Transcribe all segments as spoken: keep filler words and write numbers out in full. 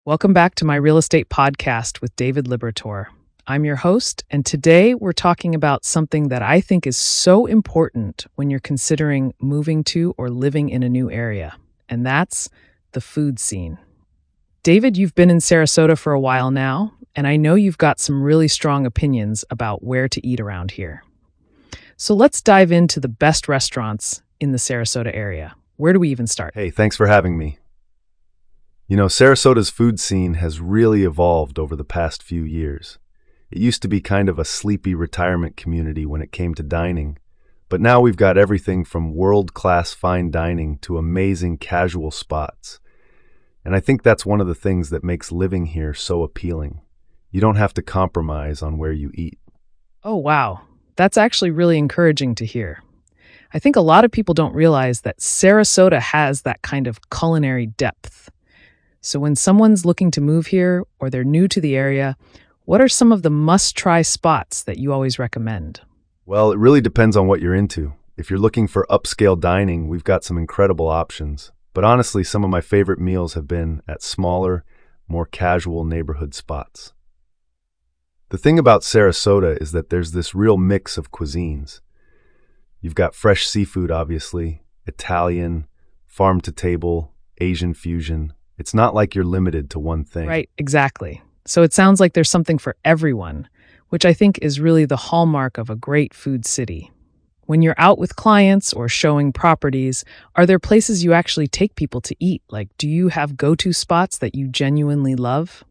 Welcome back to my real estate podcast with David Liberator. I'm your host, and today we're talking about something that I think is so important when you're considering moving to or living in a new area, and that's the food scene. David, you've been in Sarasota for a while now, and I know you've got some really strong opinions about where to eat around here. So let's dive into the best restaurants in the Sarasota area. Where do we even start? Hey, thanks for having me. You know, Sarasota's food scene has really evolved over the past few years. It used to be kind of a sleepy retirement community when it came to dining, but now we've got everything from world-class fine dining to amazing casual spots. And I think that's one of the things that makes living here so appealing. You don't have to compromise on where you eat. Oh, wow. That's actually really encouraging to hear. I think a lot of people don't realize that Sarasota has that kind of culinary depth. So when someone's looking to move here or they're new to the area, what are some of the must-try spots that you always recommend? Well, it really depends on what you're into. If you're looking for upscale dining, we've got some incredible options. But honestly, some of my favorite meals have been at smaller, more casual neighborhood spots. The thing about Sarasota is that there's this real mix of cuisines. You've got fresh seafood, obviously, Italian, farm-to-table, Asian fusion. It's not like you're limited to one thing. Right, exactly. So it sounds like there's something for everyone, which I think is really the hallmark of a great food city. When you're out with clients or showing properties, are there places you actually take people to eat? Like, do you have go-to spots that you genuinely love?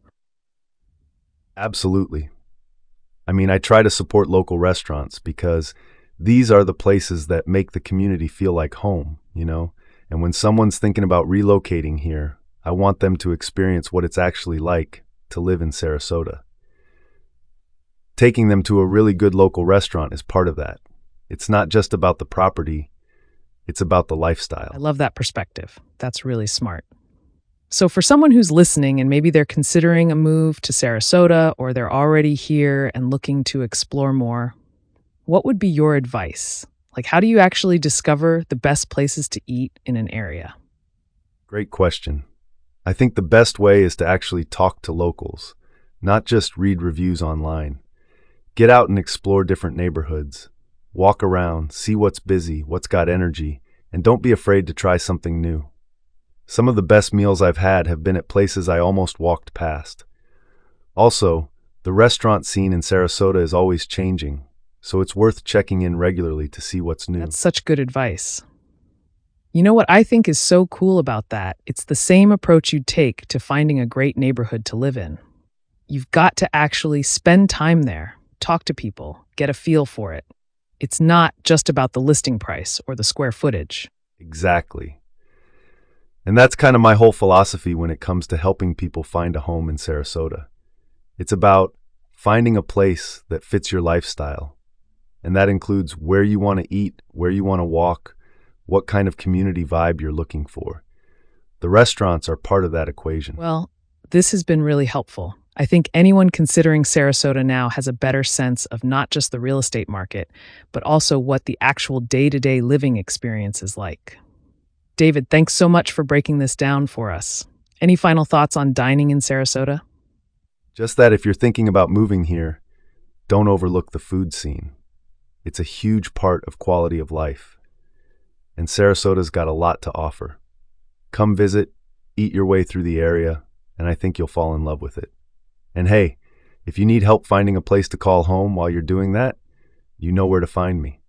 Absolutely. I mean, I try to support local restaurants because these are the places that make the community feel like home, you know? And when someone's thinking about relocating here, I want them to experience what it's actually like to live in Sarasota. Taking them to a really good local restaurant is part of that. It's not just about the property, it's about the lifestyle. I love that perspective. That's really smart. So for someone who's listening and maybe they're considering a move to Sarasota or they're already here and looking to explore more, what would be your advice? Like, how do you actually discover the best places to eat in an area? Great question. I think the best way is to actually talk to locals, not just read reviews online. Get out and explore different neighborhoods. Walk around, see what's busy, what's got energy, and don't be afraid to try something new. Some of the best meals I've had have been at places I almost walked past. Also, the restaurant scene in Sarasota is always changing, so it's worth checking in regularly to see what's new. That's such good advice. You know what I think is so cool about that? It's the same approach you'd take to finding a great neighborhood to live in. You've got to actually spend time there, talk to people, get a feel for it. It's not just about the listing price or the square footage. Exactly. And that's kind of my whole philosophy when it comes to helping people find a home in Sarasota. It's about finding a place that fits your lifestyle. And that includes where you want to eat, where you want to walk, what kind of community vibe you're looking for. The restaurants are part of that equation. Well, this has been really helpful. I think anyone considering Sarasota now has a better sense of not just the real estate market, but also what the actual day-to-day living experience is like. David, thanks so much for breaking this down for us. Any final thoughts on dining in Sarasota? Just that if you're thinking about moving here, don't overlook the food scene. It's a huge part of quality of life. And Sarasota's got a lot to offer. Come visit, eat your way through the area, and I think you'll fall in love with it. And hey, if you need help finding a place to call home while you're doing that, you know where to find me.